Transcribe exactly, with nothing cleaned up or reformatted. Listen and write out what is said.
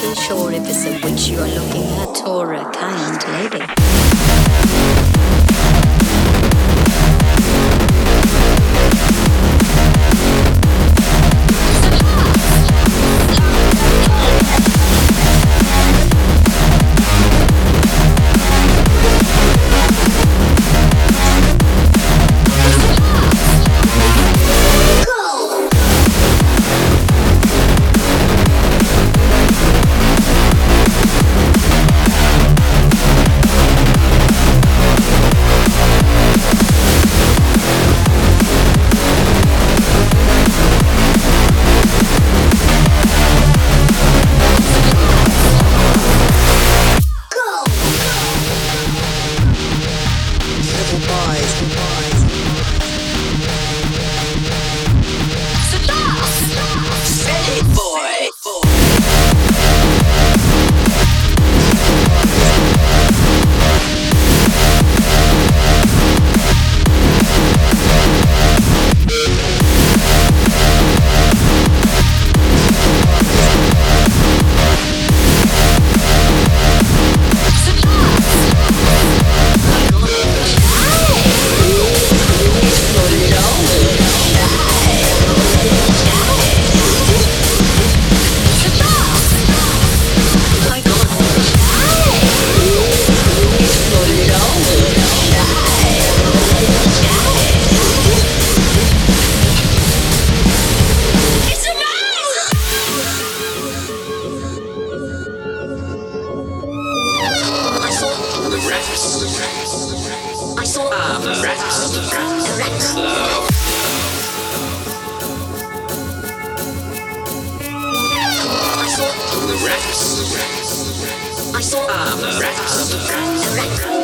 exactly sure if it's a witch you are looking at or a kind lady. I saw um, the rats, the rats, the rats. I saw the rats, the rats. I saw um, the rats, the rats, the rats.